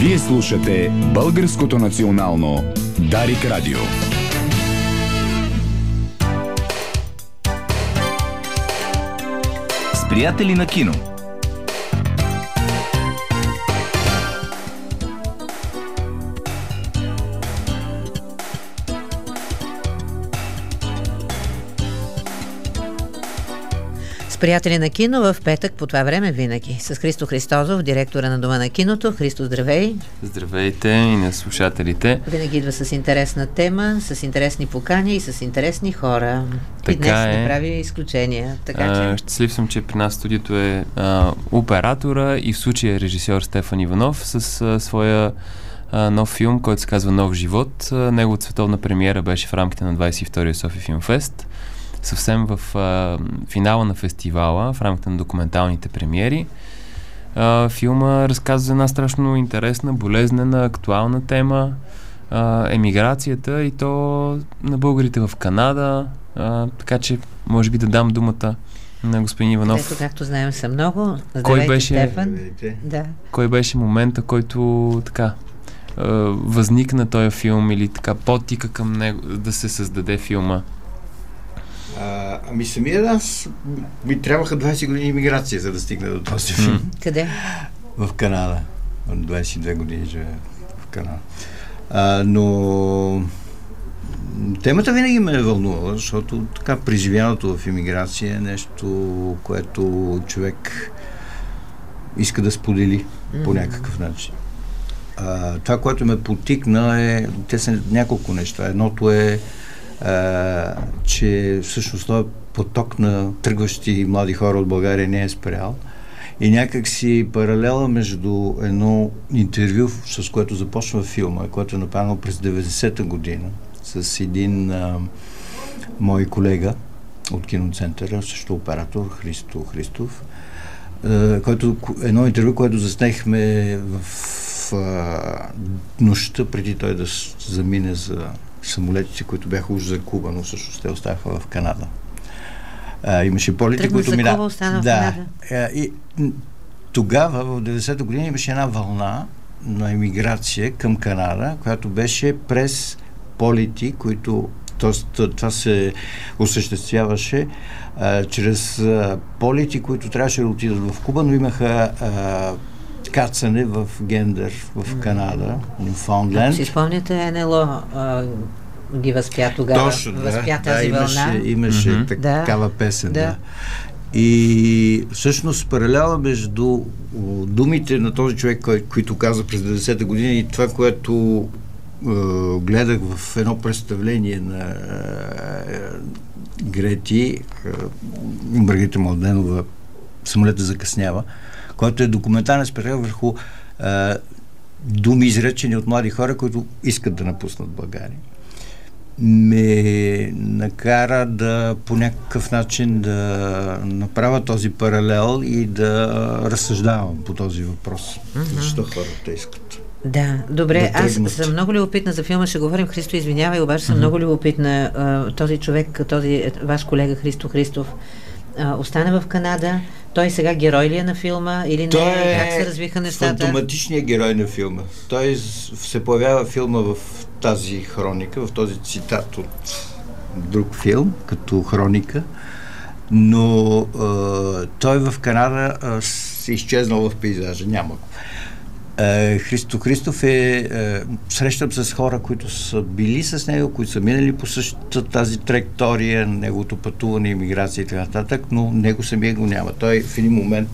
Вие слушате Българското национално Дарик Радио. С приятели на кино. С приятели на кино в петък по това време винаги. С Христо Христозов, директора на Дома на киното. Христо, здравей! Здравейте и на слушателите. Винаги идва с интересна тема, с интересни покани и с интересни хора. Така и днес е. не прави изключения. Щастлив съм, че при нас в студиото е оператора и в случая режисьор Стефан Иванов с своя нов филм, който се казва Нов живот. Неговата световна премиера беше в рамките на 22-я София Филмфест. Съвсем в финала на фестивала, в рамките на документалните премиери. Филма разказва за една страшно интересна, болезнена, актуална тема. Емиграцията и то на българите в Канада. Така че, може би да дам думата на господин Иванов. Ето, както знаем, са много. Здравейте, Стефан. Да. Кой беше момента, който така възникна този филм или така потика към него да се създаде филма? Самият аз ми трябваха 20 години имиграция, за да стигна до този филм. Къде? В Канада. 22 години живея в Канада. Но темата винаги ме е вълнувала, защото така преживяното в имиграция е нещо, което човек иска да сподели по някакъв начин. Това, което ме потикна те са няколко неща. Едното е че всъщност този поток на тръгващи млади хора от България не е спрял. И някак си паралела между едно интервю, с което започва филма, което е направено през 90-та година с един мой колега от киноцентъра, също оператор, Христо Христов, едно интервю, което заснехме в нощта преди той да замине за самолетите, които бяха уж за Куба, но всъщност те оставаха в Канада. Имаше полети, които за Куба, остана в Канада. И тогава, в 90-та година, имаше една вълна на емиграция към Канада, която беше през полети, които това се осъществяваше чрез полети, които трябваше да отидат в Куба, но имаха кацане в Гендър, в Канада, Нюфаундленд. Ако си спомняте, НЛО ги възпя тогава. Точно, възпя тази вълна. Имаше такава песен, да. И всъщност паралела между думите на този човек, който каза през 90-та година и това, което гледах в едно представление на Грети, Маргарита Младенова, "Самолетът закъснява", който е документален спектакъл върху думи, изречени от млади хора, които искат да напуснат България. Ме накара да по някакъв начин да направя този паралел и да разсъждавам по този въпрос. Защо хората искат? Да, добре. Аз съм много любопитна за филма, ще говорим. Христо, извинявай, обаче съм много любопитна. Този човек, този ваш колега Христо Христов, остана в Канада. Той сега герой ли е на филма или не? Как се развиха нещата? Фантоматичният герой на филма. Той се появява в филма в тази хроника, в този цитат от друг филм, като хроника, но той в Канада се изчезнал в пейзажа. Няма го. Христо Христов срещам с хора, които са били с него, които са минали по същата тази траектория, неговото пътуване, имиграция и така нататък, но него самия го няма. Той в един момент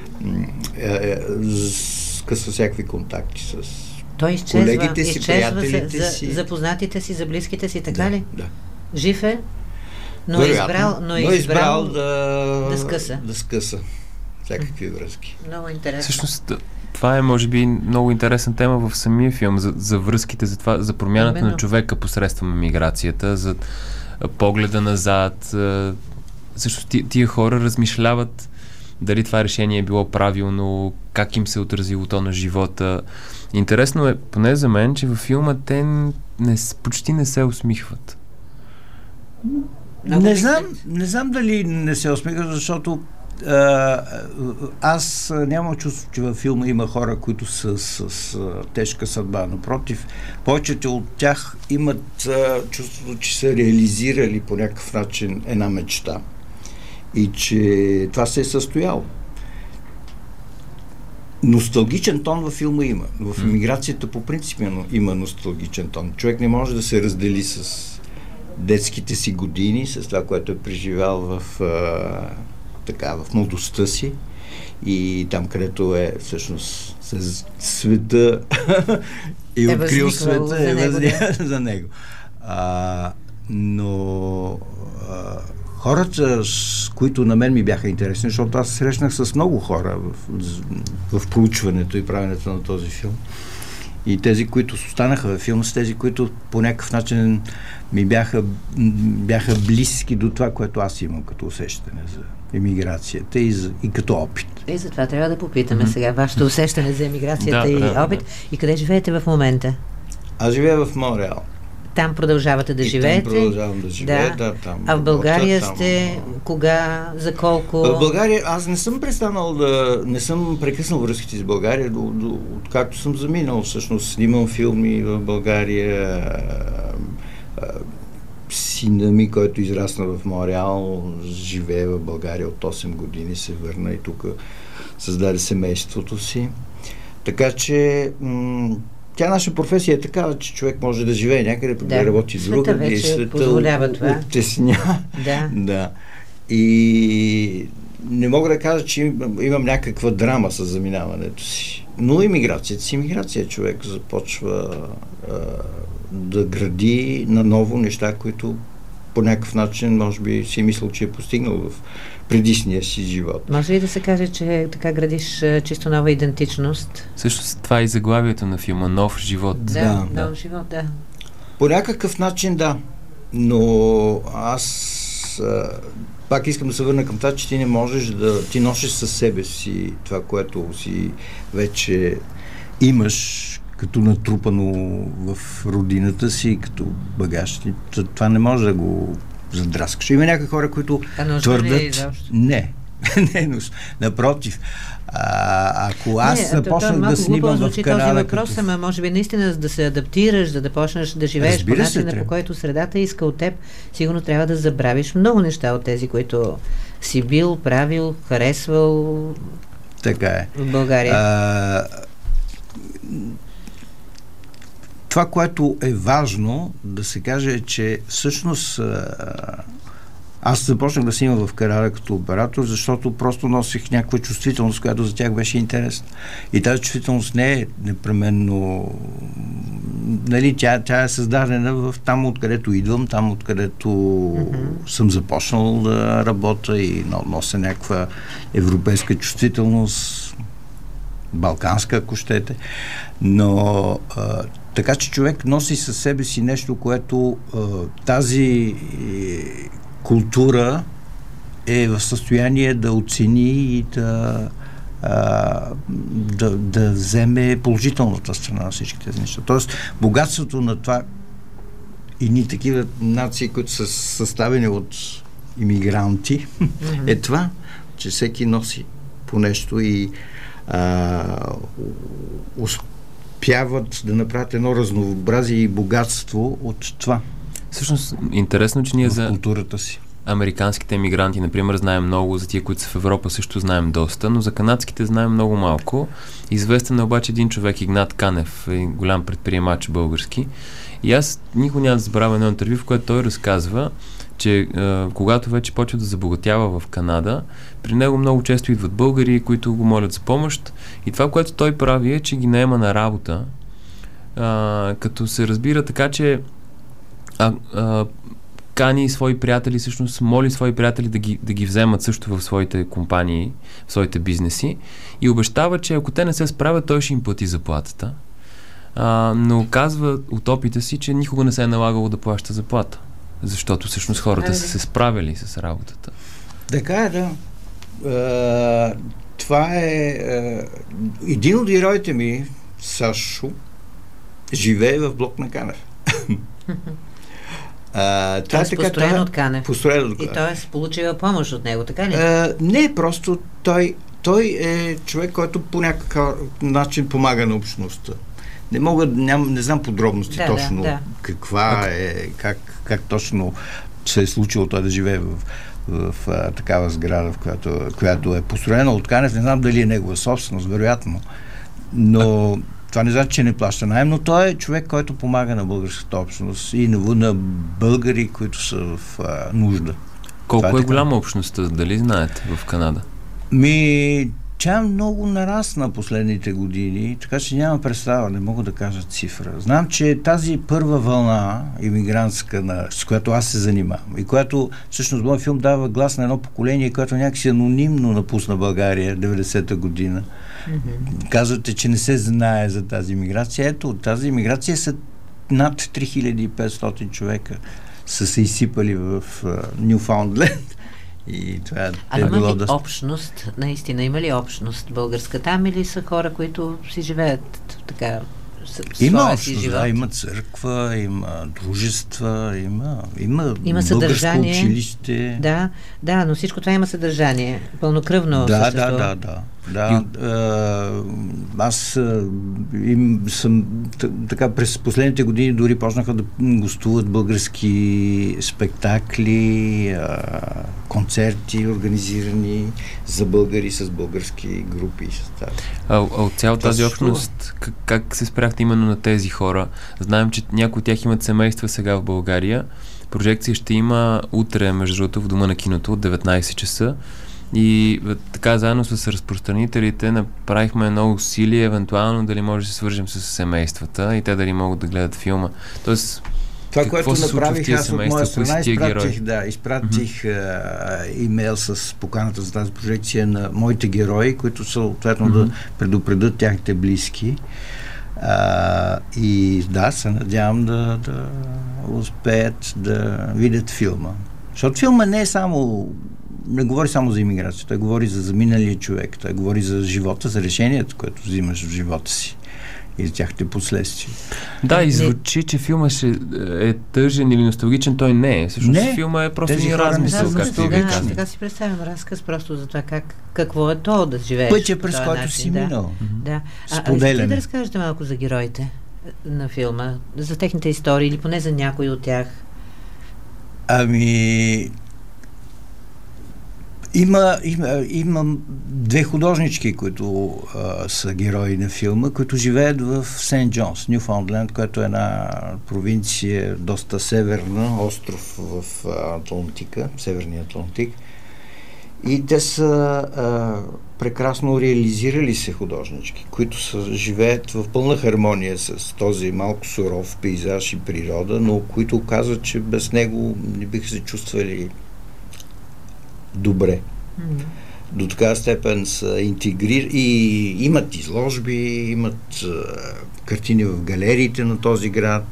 скъсва всякакви контакти с колегите си, приятелите си. Запознатите си, за близките си, така ли? Да. Жив е, но е избрал да скъса всякакви връзки. Много интересно. Всъщност, това е, може би, много интересна тема в самия филм, за връзките, за промяната на човека посредством емиграцията, за погледа назад. Също тия хора размишляват дали това решение е било правилно, как им се отразило то на живота. Интересно е, поне за мен, че във филма те почти не се усмихват. Не знам дали не се усмихват, защото аз нямам чувство, че във филма има хора, които са с тежка съдба. Напротив, повечето от тях имат чувството, че са реализирали по някакъв начин една мечта и че това се е състояло. Носталгичен тон във филма има. В емиграцията по принцип има носталгичен тон. Човек не може да се раздели с детските си години, с това, което е преживял в младостта си и там, където е всъщност света и открил света за него. Но хората, с които на мен ми бяха интересни, защото аз срещнах с много хора в проучването и правенето на този филм. И тези, които останаха във филма, с тези, които по някакъв начин ми бяха близки до това, което аз имам като усещане за емиграцията и като опит. И затова трябва да попитаме сега вашето усещане за емиграцията и опит. И къде живеете в момента? Аз живея в Монреал. Там продължавате да живеете? Там продължавам да живея, там. А в България сте кога, за колко? В България аз не съм не съм прекъснал връзките с България, откакто съм заминал. Всъщност снимам филми в България. Сина ми, който израсна в Монреал, живее в България от 8 години, се върна и тук създаде семейството си. Така че тя наша професия е такава, че човек може да живее някъде, да работи друга, и света оттесня. Да. И не мога да кажа, че имам някаква драма с заминаването си. Но имиграцията си имиграция. Човек започва да гради наново неща, които по някакъв начин, може би, си мислил, че е постигнал в предишния си живот. Може ли да се каже, че така градиш чисто нова идентичност? Също това е и заглавието на филма «Нов живот». Нов живот, да. По някакъв начин, да. Но аз пак искам да се върна към това, че ти не можеш ти носиш със себе си това, което си вече имаш като натрупано в родината си, като багаж. Това не може да го задраскаш. Има някакви хора, които твърдат... Не, напротив. Ако аз започнах да снимам в Канада... Този въпрос, ама може би наистина да се адаптираш, да почнеш да живееш по начина, по който средата иска от теб, сигурно трябва да забравиш много неща от тези, които си бил, правил, харесвал. Така е. В България. Това, което е важно да се каже, е, че всъщност аз започнах да снимам в Канада като оператор, защото просто носих някаква чувствителност, която за тях беше интересна. И тази чувствителност не е непременно... Нали, тя е създадена там, откъдето идвам, там, откъдето съм започнал да работя и нося някаква европейска чувствителност, балканска, ако щете. Но така че човек носи със себе си нещо, което тази култура е в състояние да оцени и да вземе положителната страна на всички тези неща. Тоест, богатството на това и ни такива нации, които са съставени от имигранти, е това, че всеки носи по нещо и успяват да направят едно разнообразие и богатство от това. Всъщност, интересно, че ние за културата си. Американските емигранти, например, знаем много, за тия, които са в Европа, също знаем доста, но за канадските знаем много малко. Известен е обаче един човек, Игнат Канев, голям предприемач български. И аз никога няма да забравя едно интервю, в което той разказва, че когато вече почва да забогатява в Канада, при него много често идват българи, които го молят за помощ. И това, което той прави, е, че ги наема на работа, като се разбира така, че кани свои приятели, всъщност моли свои приятели да ги вземат също в своите компании, в своите бизнеси и обещава, че ако те не се справят, той ще им плати заплатата. Но казва от опита си, че никога не се е налагало да плаща заплата. Защото всъщност хората са се справили с работата. Така е, да. Това е... един от героите ми, Сашо, живее в блок на Канев. Това е построен от Канев. Построен от Канев. И т.е. получила помощ от него, така ли? Не, просто той е човек, който по някакъв начин помага на общността. Не знам подробности точно каква е, как точно се е случило той да живее в такава сграда, в която е построена от Канев. Не знам дали е негова собственост, вероятно. Но това не значи, че не плаща наем, но той е човек, който помага на българската общност и на българи, които са в нужда. Колко е голяма общността, дали знаете, в Канада? Тя много нарасна последните години, така че няма представа, не мога да кажа цифра. Знам, че тази първа вълна имигрантска, с която аз се занимавам и която всъщност моят филм дава глас на едно поколение, което някакси анонимно напусна България 90-та година. Казвате, че не се знае за тази имиграция. Ето, тази имиграция са над 3500 човека са се изсипали в Нюфаундленд. И това има ли общност, наистина, има ли общност българска там или са хора, които си живеят така има общност, има църква, има дружества, има съдържание, българско училище. Да, но всичко това има съдържание, пълнокръвно съществува. Да. Аз съм така през последните години дори почнаха да гостуват български спектакли, концерти, организирани за българи с български групи. От цялата тази общност, как се спряхте именно на тези хора? Знаем, че някои от тях имат семейства сега в България. Прожекция ще има утре, между другото, в Дома на киното от 19 часа. И така, заедно с разпространителите направихме едно усилие, евентуално дали може да се свържем с семействата и те дали могат да гледат филма. Тоест, това, което направих аз от моя страна, изпратих имейл с поканата за тази прожекция на моите герои, които съответно да предупредят тяхните близки. И се надявам да успеят да видят филма. Защото филма не говори само за имиграция, той говори за заминалия човек, той говори за живота, за решението, което взимаш в живота си и за тяхните последствия. Да, и звучи, че филма е тъжен или носталгичен, той не е. Всъщност филма е просто един размисъл, както ви казвам. Така си представям разказ просто за това какво е то да живееш. Пътя, през който си минал. Да. Искате да разкажете малко за героите на филма, за техните истории или поне за някои от тях? Има две художнички, които са герои на филма, които живеят в Сент Джонс, Нюфаундленд, което е една провинция, доста северна, остров в Атлантика, Северния Атлантик. И те са прекрасно реализирали се художнички, които живеят в пълна хармония с този малко суров пейзаж и природа, но които казват, че без него не биха се чувствали добре. До такава степен са интегрирани и имат изложби, имат картини в галериите на този град.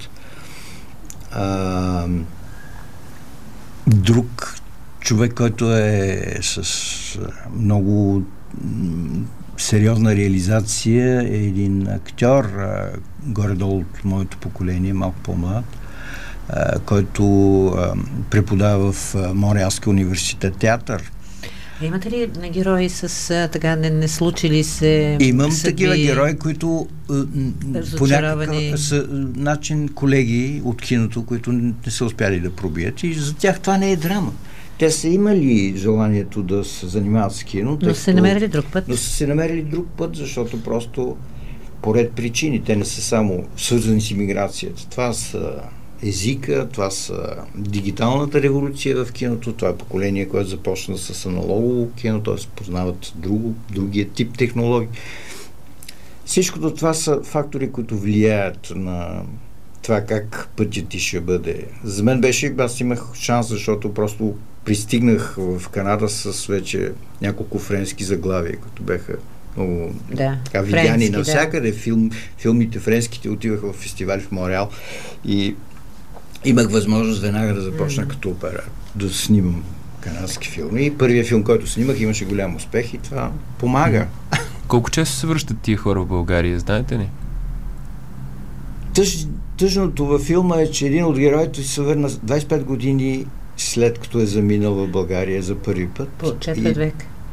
Друг човек, който е с много сериозна реализация, е един актьор, горе-долу от моето поколение, малко по-млад, който преподава в Монреалския университет театър. Имате ли герои с така не случили се Имам такива герои, които по някакъв начин колеги от киното, които не са успяли да пробият, и за тях това не е драма. Те са имали желанието да се занимават с кино, но са се намерили друг път. Но са се намерили друг път, защото просто поред причини. Те не са само свързани с имиграцията. Това са езика, това са дигиталната революция в киното, това е поколение, което започна с аналогово кино, т.е. познават другия тип технологии. Всичкото това са фактори, които влияят на това как пътят ти ще бъде. За мен аз имах шанс, защото просто пристигнах в Канада с вече няколко френски заглавия, които бяха много видяни навсякъде. Филмите френските отиваха в фестивали в Монреал и имах възможност веднага да започна като оператор, да снимам канадски филми. И първият филм, който снимах, имаше голям успех и това помага. Колко често се връщат тия хора в България, знаете ли? Тъжното във филма е, че един от героите се върна 25 години след като е заминал в България за първи път. По четвърт век.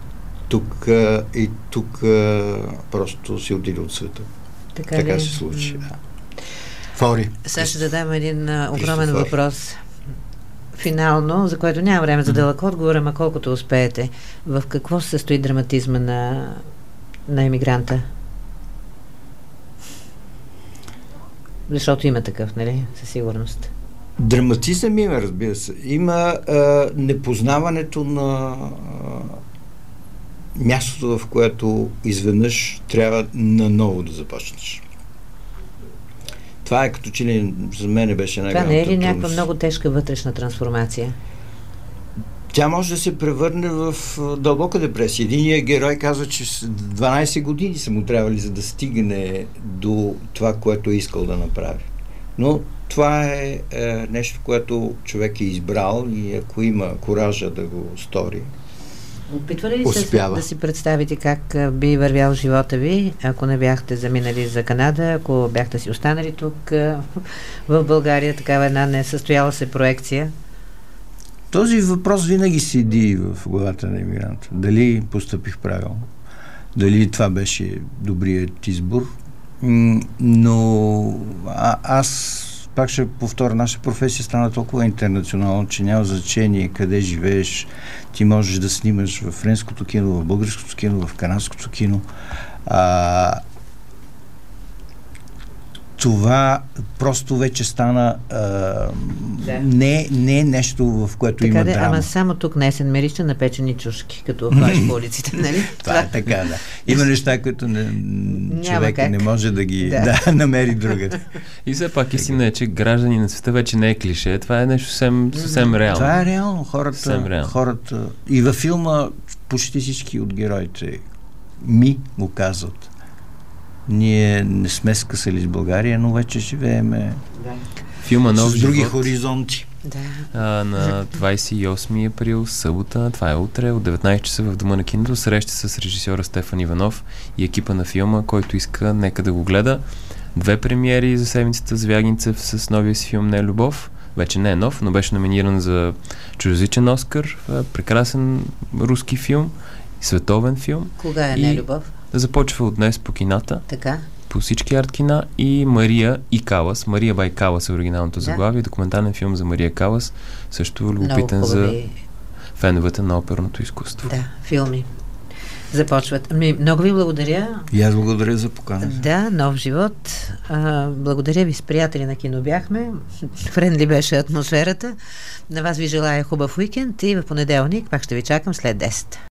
Тук просто си отиде от света. Така се случи. Да. Фори. Сега ще дадам един огромен въпрос. Финално, за който няма време за дълъг отговор, ама колкото успеете. В какво се състои драматизма на емигранта? Защото има такъв, нали? Със сигурност. Драматизъм има, разбира се. Има непознаването на мястото, в което изведнъж трябва наново да започнеш. Това е като че ли за мен беше най-голямата трудност. Това не е ли трудност. някаква много тежка вътрешна трансформация? Тя може да се превърне в дълбока депресия. Единият герой казва, че 12 години са му трябвали, за да стигне до това, което е искал да направи. Но това е нещо, което човек е избрал и ако има коража да го стори, опитвали ли се да си представите как би вървял живота ви, ако не бяхте заминали за Канада, ако бяхте си останали тук в България, такава една несъстояла се проекция? Този въпрос винаги седи в главата на емигранта. Дали постъпих правилно? Дали това беше добрият избор? Но аз пак ще повторя, наша професия стана толкова интернационална, че няма значение къде живееш. Ти можеш да снимаш в френското кино, в българското кино, в канадското кино. Това просто вече стана не нещо, в което така има драма. Ама само тук на есен мирище на печени чушки, като ходиш по улиците, нали? Това е така, да. Има неща, които човек не може да ги намери другаде. И все пак истина е, че граждани на света вече не е клише. Това е нещо съвсем реално. Това е реално. Хората и във филма почти всички от героите ми го казват. Ние не сме скъсали с България, но вече живееме филма Нов с други живот, хоризонти. На 28 април, събота, това е утре, от 19 часа в Дома на киното, среща с режисьора Стефан Иванов и екипа на филма, който иска, нека да го гледа. 2 премиери за седмицата. Звягинцев с новия си филм Не е любов. Вече не е нов, но беше номиниран за чуждозичен Оскар. Прекрасен руски филм, световен филм. Кога е Не е любов? Започва от днес по кината. Така. По всички арт-кина и Мария и Калас. Мария бай Калас е оригиналното заглавие. Документален филм за Мария Калас. Също любопитен за феновете на оперното изкуство. Да, филми. Започват. Много ви благодаря. И аз благодаря за покана. Да, Нов живот. Благодаря ви, с приятели на кино бяхме. Френдли беше атмосферата. На вас ви желая хубав уикенд и в понеделник пак ще ви чакам след 10.